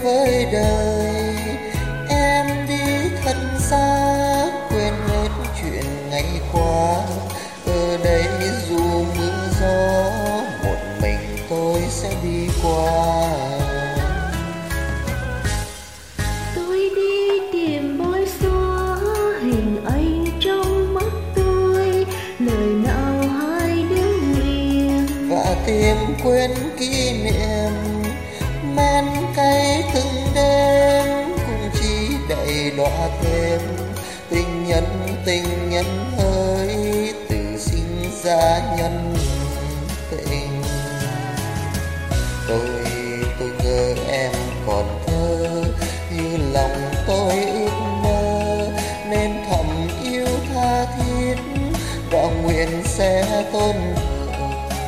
với đời. Em đi thật xa quên hết chuyện ngày qua, ở đây dù mưa gió một mình tôi sẽ đi qua. Tôi đi tìm bối xóa hình anh trong mắt tôi, lời nào hai đứa nguyện, Và tìm quên kỷ niệm men cay từng đêm, cũng chỉ đầy đọa thêm tình nhân ơi, từ sinh ra nhân tình. Tôi ngờ em còn thơ như lòng tôi ước mơ, nên thầm yêu tha thiết và nguyện sẽ tôn thờ.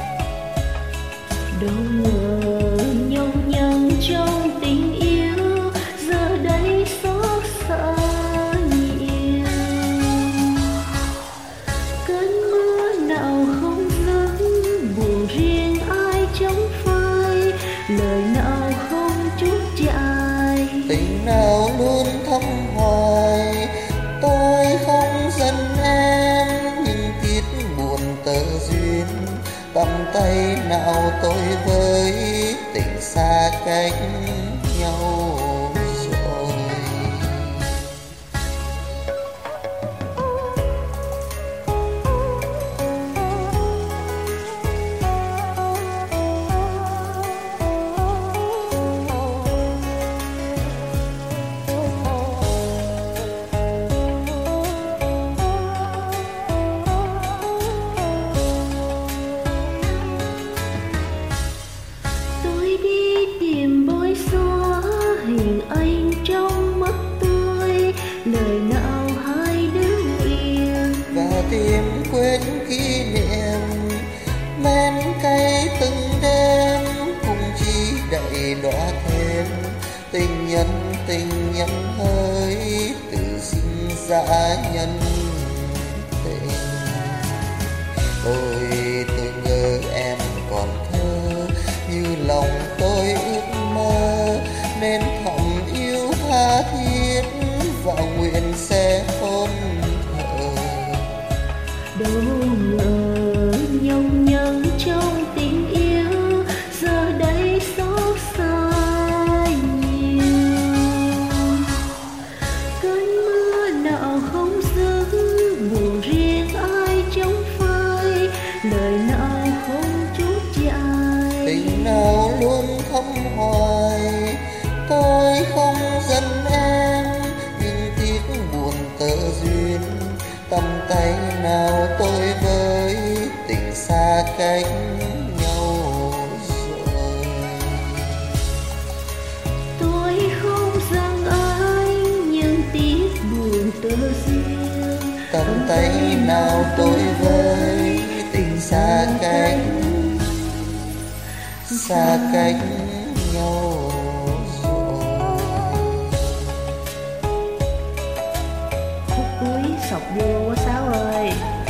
đâu ngờ nhau nhằng trong tình yêu, giờ đây xót xa nhiều. Cơn mưa nào không dứt, buồn riêng ai chống phai, lời nào không chút chại, Tình nào luôn thắm hoài. Tôi không giận em nhưng tiếc buồn tơ duyên, tầm tay nào tôi với tình xa cách nhau rồi. tôi đi tìm bối xóa hình anh trong mắt tôi, lời nào hai đứa nguyện, Và tìm quên kỷ niệm men cay từng đêm, cũng chỉ đầy đọa thêm tình nhân ơi, từ sinh ra nhân tình. Tôi ngờ em còn thơ như lòng tôi ước mơ, nên thầm yêu tha thiết và nguyện sẽ tôn thờ. đâu ngờ nhau nhằng trong tình yêu, giờ đây xót xa nhiều. Cơn mưa nào không dứt, buồn riêng ai chống phai, lời nào không chút chại, Tình nào luôn thắm hoài. Tôi không giận em nhưng tiếc buồn tơ duyên, tầm tay nào tôi với tình xa cách nhau rồi. tôi không giận anh nhưng tiếc buồn tơ duyên, Tầm tay nào tôi với tình xa cách nhau rồi. Khúc cuối sọc vô quá Sáu ơi.